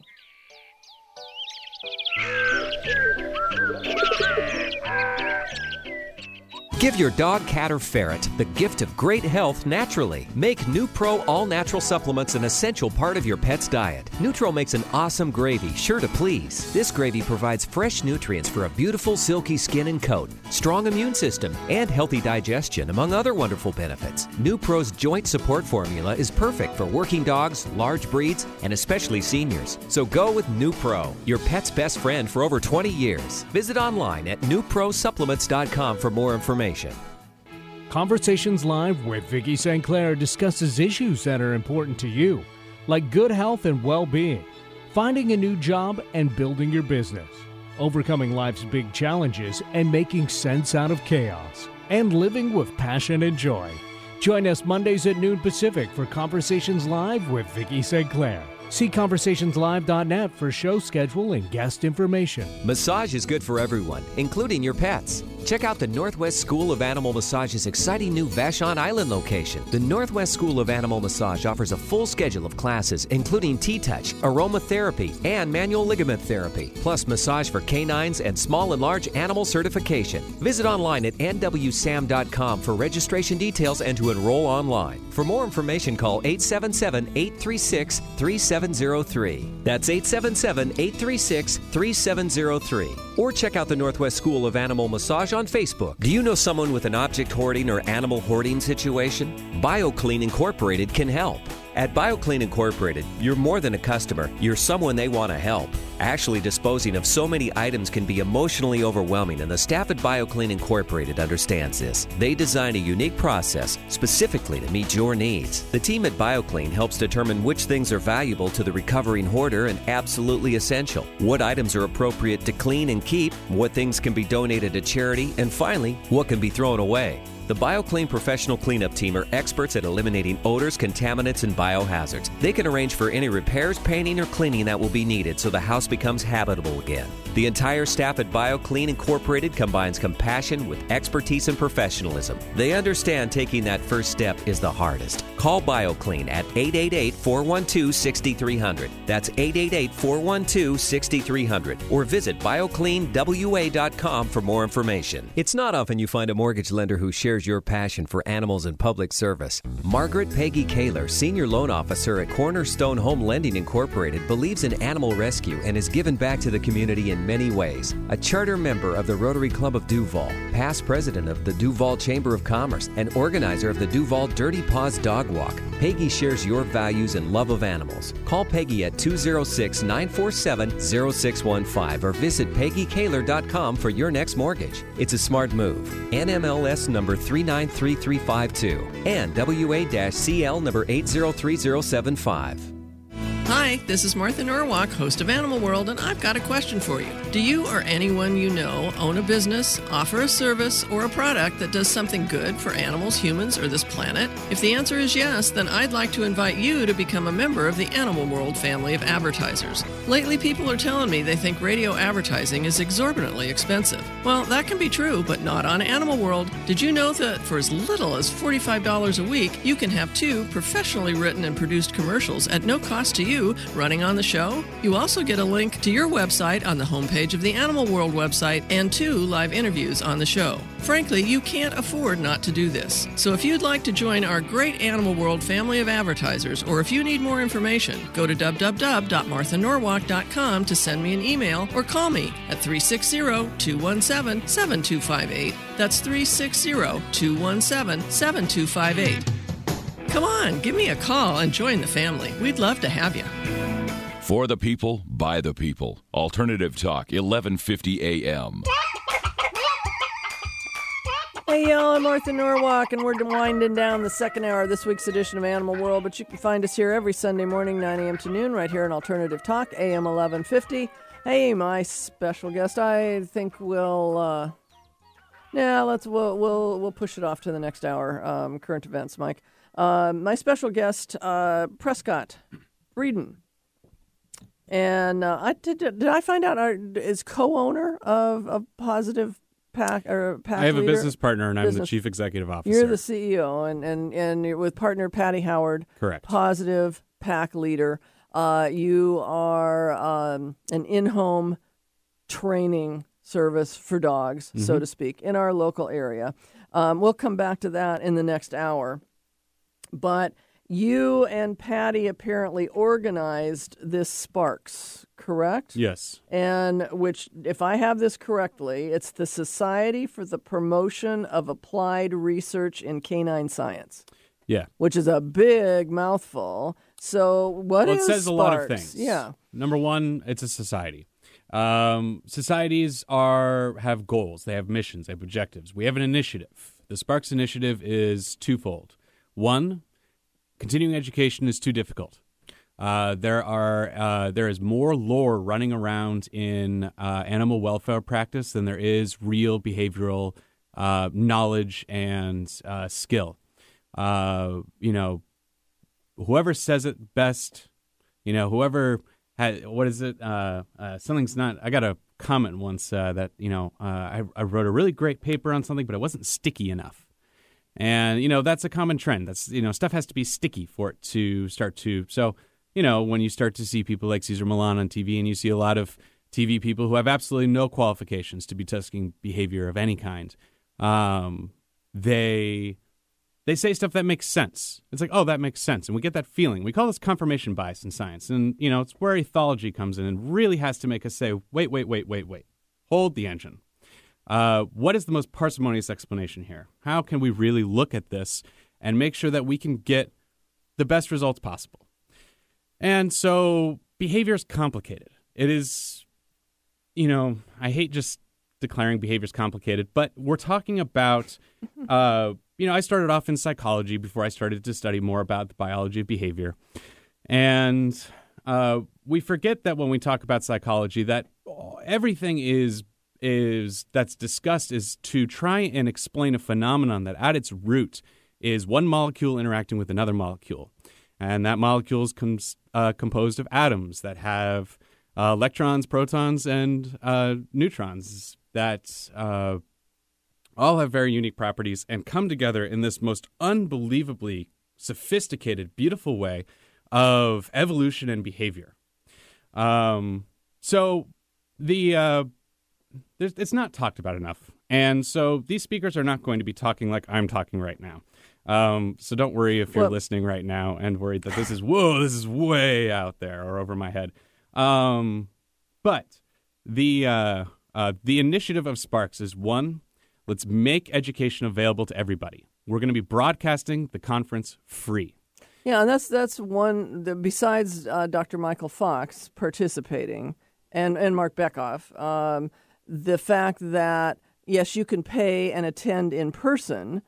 Give your dog, cat, or ferret the gift of great health naturally. Make NuPro all-natural supplements an essential part of your pet's diet. Nutro makes an awesome gravy, sure to please. This gravy provides fresh nutrients for a beautiful, silky skin and coat, strong immune system, and healthy digestion, among other wonderful benefits. NuPro's joint support formula is perfect for working dogs, large breeds, and especially seniors. So go with NuPro, your pet's best friend for over twenty years. Visit online at new pro supplements dot com for more information. certification. Conversations Live with Vicki Saint Clair discusses issues that are important to you, like good health and well-being, finding a new job and building your business, overcoming life's big challenges and making sense out of chaos, and living with passion and joy. Join us Mondays at noon Pacific for Conversations Live with Vicki Saint Clair. See conversation live dot net for show schedule and guest information. Massage is good for everyone, including your pets. Check out the Northwest School of Animal Massage's exciting new Vashon Island location. The Northwest School of Animal Massage offers a full schedule of classes, including T-Touch, aromatherapy, and manual ligament therapy, plus massage for canines and small and large animal certification. Visit online at N W S A M dot com for registration details and to enroll online. For more information, call eight seven seven, eight three six, three seven zero three. That's eight seven seven, eight three six, three seven zero three. Or check out the Northwest School of Animal Massage on Facebook. Do you know someone with an object hoarding or animal hoarding situation? BioClean Incorporated can help. At BioClean Incorporated, you're more than a customer, you're someone they want to help. Actually, disposing of so many items can be emotionally overwhelming, and the staff at BioClean Incorporated understands this. They design a unique process specifically to meet your needs. The team at BioClean helps determine which things are valuable to the recovering hoarder and absolutely essential, what items are appropriate to clean and keep, what things can be donated to charity, and finally, what can be thrown away. The BioClean professional cleanup team are experts at eliminating odors, contaminants, and biohazards. They can arrange for any repairs, painting, or cleaning that will be needed so the house becomes habitable again. The entire staff at BioClean Incorporated combines compassion with expertise and professionalism. They understand taking that first step is the hardest. Call BioClean at eight eight eight, four one two, six three zero zero. That's eight eight eight, four one two, six three zero zero. Or visit bio clean w a dot com for more information. It's not often you find a mortgage lender who shares your passion for animals and public service. Margaret Peggy Kaler, Senior Loan Officer at Cornerstone Home Lending Incorporated, believes in animal rescue and has given back to the community in many ways. A charter member of the Rotary Club of Duval, past president of the Duval Chamber of Commerce, and organizer of the Duval Dirty Paws Dog Walk, Peggy shares your values and love of animals. Call Peggy at two oh six, nine four seven, oh six one five or visit peggy kaler dot com for your next mortgage. It's a smart move. N M L S number three nine three three five two and W A C L number eight zero three zero seven five. Hi, this is Martha Norwalk, host of Animal World, and I've got a question for you. Do you or anyone you know own a business, offer a service, or a product that does something good for animals, humans, or this planet? If the answer is yes, then I'd like to invite you to become a member of the Animal World family of advertisers. Lately, people are telling me they think radio advertising is exorbitantly expensive. Well, that can be true, but not on Animal World. Did you know that for as little as forty-five dollars a week, you can have two professionally written and produced commercials at no cost to you running on the show? You also get a link to your website on the homepage of the Animal World website and two live interviews on the show. Frankly, you can't afford not to do this. So if you'd like to join our great Animal World family of advertisers, or if you need more information, go to w w w dot martha norwalk dot com to send me an email or call me at three six zero, two one seven, seven two five eight. That's three six zero, two one seven, seven two five eight. Come on, give me a call and join the family. We'd love to have you. For the people, by the people. Alternative Talk, eleven fifty A M. Hey, y'all, I'm Martha Norwalk, and we're winding down the second hour of this week's edition of Animal World, but you can find us here every Sunday morning, nine a.m. to noon, right here on Alternative Talk, A M eleven fifty. Hey, my special guest, I think we'll, uh, yeah, let's, we'll, we'll, we'll push it off to the next hour, um, current events, Mike. Uh, my special guest, uh, Prescott Breeden. And uh, I did, did I find out uh, is co-owner of a Positive Pack or Pack I have leader? a business partner, and business. I'm the chief executive officer. You're the C E O, and and and you're with partner Patty Howard. Correct. Positive Pack leader. Uh, you are um, an in-home training service for dogs, mm-hmm. so to speak, in our local area. Um, we'll come back to that in the next hour. But you and Patty apparently organized this Sparks, correct? Yes. And which, if I have this correctly, it's the Society for the Promotion of Applied Research in Canine Science. Yeah. Which is a big mouthful. So what well, is it says Sparks? a lot of things. Yeah. Number one, it's a society. Um, societies are have goals. They have missions. They have objectives. We have an initiative. The Sparks Initiative is twofold. One, continuing education is too difficult. Uh, there are uh, there is more lore running around in uh, animal welfare practice than there is real behavioral uh, knowledge and uh, skill. Uh, you know, whoever says it best, you know, whoever had, what is it? Uh, uh, something's not. I got a comment once uh, that you know uh, I, I wrote a really great paper on something, but it wasn't sticky enough. And you know that's a common trend. That's you know stuff has to be sticky for it to start to so. You know, when you start to see people like Cesar Millan on T V and you see a lot of T V people who have absolutely no qualifications to be testing behavior of any kind, um, they they say stuff that makes sense. It's like, oh, that makes sense. And we get that feeling. We call this confirmation bias in science. And, you know, it's where ethology comes in and really has to make us say, wait, wait, wait, wait, wait. Hold the engine. Uh, what is the most parsimonious explanation here? How can we really look at this and make sure that we can get the best results possible? And so behavior is complicated. It is, you know, I hate just declaring behavior is complicated, but we're talking about, uh, you know, I started off in psychology before I started to study more about the biology of behavior. And uh, we forget that when we talk about psychology, that everything is is that's discussed is to try and explain a phenomenon that at its root is one molecule interacting with another molecule. And that molecule is com- uh, composed of atoms that have uh, electrons, protons, and uh, neutrons that uh, all have very unique properties and come together in this most unbelievably sophisticated, beautiful way of evolution and behavior. Um, so the uh, it's not talked about enough. And so these speakers are not going to be talking like I'm talking right now. Um, so don't worry if you're well, listening right now and worried that this is, whoa, this is way out there or over my head. Um, but the uh, uh, the initiative of Sparks is, one, let's make education available to everybody. We're going to be broadcasting the conference free. Yeah, and that's that's one, the, besides uh, Doctor Michael Fox participating and, and Mark Beckoff, um, the fact that, yes, you can pay and attend in person,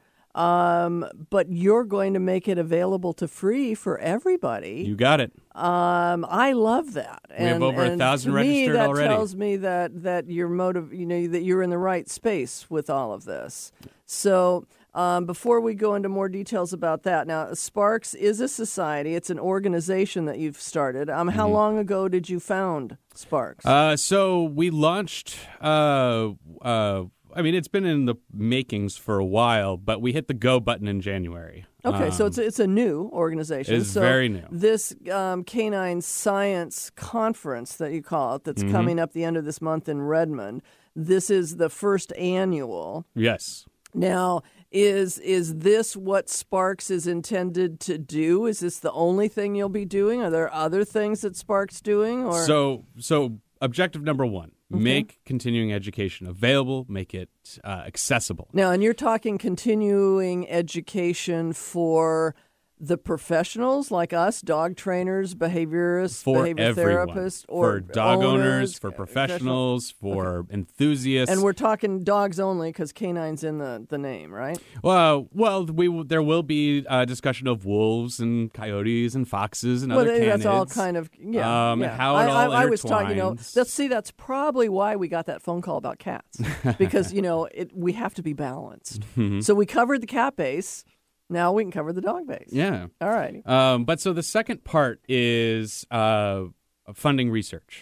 Um, but you're going to make it available to free for everybody. You got it. Um, I love that. We have and, over and a thousand to registered me, that already. tells me that that you're motiv- you know, that you're in the right space with all of this. So um, before we go into more details about that, now Sparks is a society. It's an organization that you've started. Um, how Mm-hmm. long ago did you found Sparks? Uh, so we launched. Uh, uh, I mean, it's been in the makings for a while, but we hit the go button in January. Okay, um, so it's it's a new organization. It is so very new. This um, Canine Science Conference that you call it, that's Mm-hmm. coming up the end of this month in Redmond. This is the first annual. Yes. Now, is is this what Sparks is intended to do? Is this the only thing you'll be doing? Are there other things that Sparks doing? Or So, so objective number one: Okay. make continuing education available, make it uh, accessible. now, and you're talking continuing education for the professionals like us, dog trainers, behaviorists, For behavior everyone, therapists, or for dog owners, owners, for uh, professionals, for enthusiasts. And we're talking dogs only because canine's in the, the name, right? well, well, we will- there will be a discussion of wolves and coyotes and foxes and Well, other that's all canids. kind of yeah. Um, yeah. and how it I, all I, I was talking, you know, intertwines. let's see. That's probably why we got that phone call about cats because you know it, we have to be balanced. So we covered the cat base. Now we can cover the dog base. Yeah. All righty. Um, but so the second part is uh, funding research.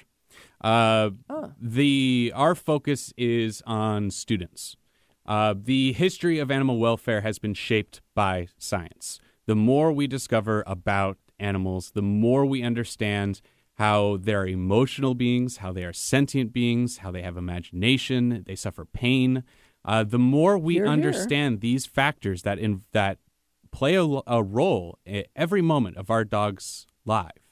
Uh, Oh. The our focus is on students. Uh, the history of animal welfare has been shaped by science. The more we discover about animals, the more we understand how they're emotional beings, how they are sentient beings, how they have imagination, they suffer pain. Uh, the more we Hear, hear. understand these factors that in, that play a, a role at every moment of our dog's life,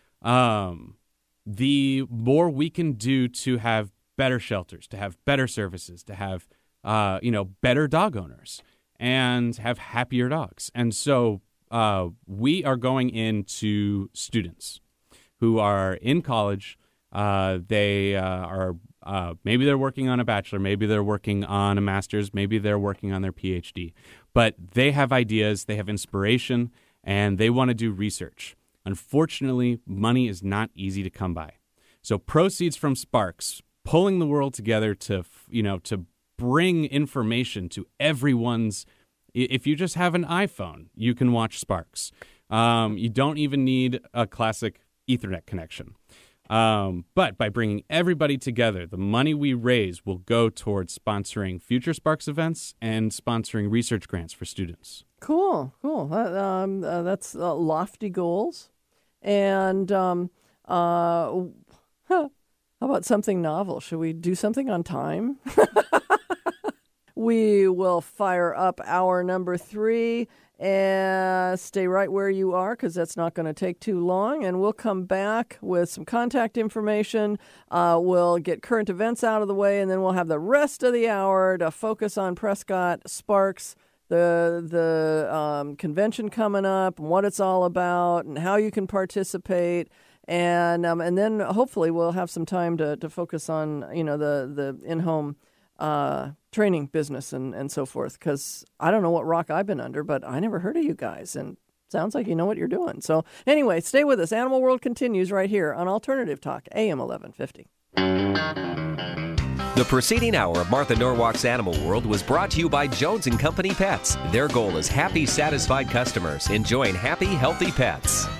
um, the more we can do to have better shelters, to have better services, to have uh, you know better dog owners, and have happier dogs. And so uh, we are going into students who are in college, Uh, they uh, are uh, maybe they're working on a bachelor, maybe they're working on a master's, maybe they're working on their P H D. But they have ideas, they have inspiration, and they want to do research. Unfortunately, money is not easy to come by. So proceeds from Sparks, pulling the world together to, you know, to bring information to everyone's. If you just have an iPhone, you can watch Sparks. Um, you don't even need a classic Ethernet connection. Um, but by bringing everybody together, the money we raise will go towards sponsoring future Sparks events and sponsoring research grants for students. Cool, cool. Uh, um, uh, that's uh, lofty goals. And um, uh, huh, how about something novel? Should we do something on time? We will fire up hour number three and stay right where you are because that's not going to take too long. And we'll come back with some contact information. Uh, we'll get current events out of the way, and then we'll have the rest of the hour to focus on Prescott, Sparks, the the um, convention coming up, and what it's all about, and how you can participate. And um, and then hopefully we'll have some time to, to focus on, you know, the, the in-home uh, training business and, and so forth, because I don't know what rock I've been under, but I never heard of you guys, and sounds like you know what you're doing. So anyway, stay with us. Animal World continues right here on Alternative Talk, A M eleven fifty. The preceding hour of Martha Norwalk's Animal World was brought to you by Jones and Company Pets. Their goal is happy, satisfied customers enjoying happy, healthy pets.